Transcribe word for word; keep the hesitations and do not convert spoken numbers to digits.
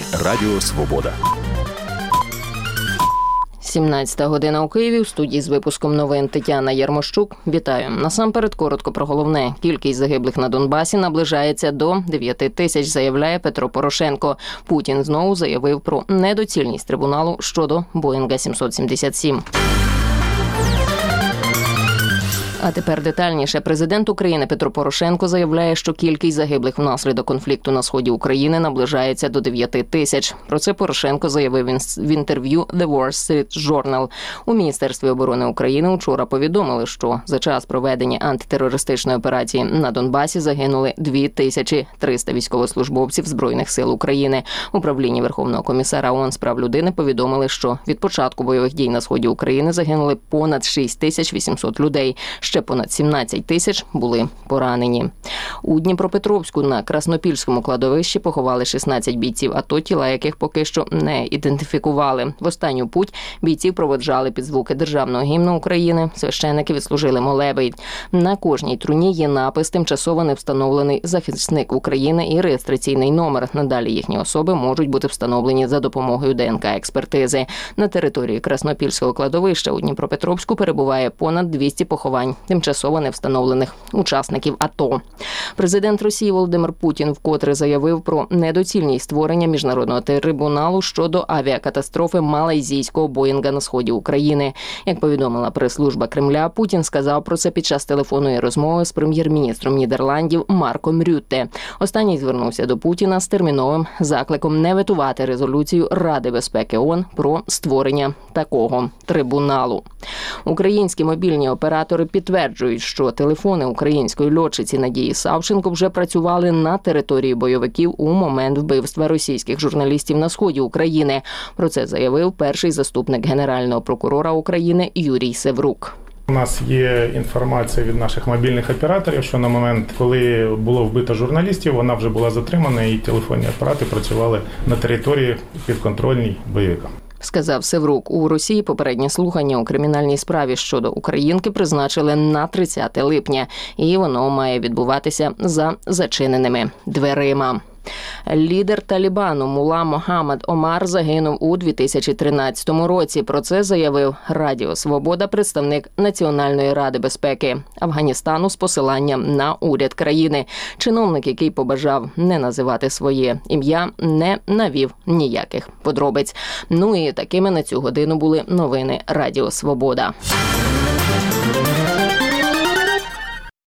Радіо Свобода. сімнадцята година у Києві. У студії з випуском новин Тетяна Ярмощук. Вітаю. Насамперед коротко про головне. Кількість загиблих на Донбасі наближається до дев'яти тисяч, заявляє Петро Порошенко. Путін знову заявив про недоцільність трибуналу щодо Боїнга сімсот сімдесят сім. А тепер детальніше. Президент України Петро Порошенко заявляє, що кількість загиблих внаслідок конфлікту на сході України наближається до дев'яти тисяч. Про це Порошенко заявив в інтерв'ю The Wall Street Journal. У Міністерстві оборони України вчора повідомили, що за час проведення антитерористичної операції на Донбасі загинули дві тисячі триста військовослужбовців Збройних сил України. В управлінні Верховного комісара ООН з прав людини повідомили, що від початку бойових дій на сході України загинули понад шість тисяч вісімсот людей. Ще понад сімнадцять тисяч були поранені. У Дніпропетровську на Краснопільському кладовищі поховали шістнадцять бійців АТО, тіла яких поки що не ідентифікували. В останню путь бійців проводжали під звуки Державного гімну України. Священники відслужили молебень. На кожній труні є напис «Тимчасово не встановлений захисник України» і реєстраційний номер. Надалі їхні особи можуть бути встановлені за допомогою ДНК-експертизи. На території Краснопільського кладовища у Дніпропетровську перебуває понад двісті поховань тимчасово не встановлених учасників АТО. Президент Росії Володимир Путін вкотре заявив про недоцільність створення міжнародного трибуналу щодо авіакатастрофи малайзійського Боїнга на сході України. Як повідомила прес-служба Кремля, Путін сказав про це під час телефонної розмови з прем'єр-міністром Нідерландів Марком Рютте. Останній звернувся до Путіна з терміновим закликом не ветувати резолюцію Ради безпеки ООН про створення такого трибуналу. Українські мобільні оператори підтверджують, що телефони української льотчиці Надії Савченко вже працювали на території бойовиків у момент вбивства російських журналістів на сході України. Про це заявив перший заступник Генерального прокурора України Юрій Севрук. У нас є інформація від наших мобільних операторів, що на момент, коли було вбито журналістів, вона вже була затримана і телефонні апарати працювали на території підконтрольній бойовикам. Сказав Севрук. У Росії попереднє слухання у кримінальній справі щодо українки призначили на тридцяте липня, і воно має відбуватися за зачиненими дверима. Лідер Талібану Мулла Мохаммед Омар загинув у дві тисячі тринадцятому році. Про це заявив Радіо Свобода представник Національної ради безпеки Афганістану з посиланням на уряд країни. Чиновник, який побажав не називати своє ім'я, не навів ніяких подробиць. Ну і такими на цю годину були новини Радіо Свобода.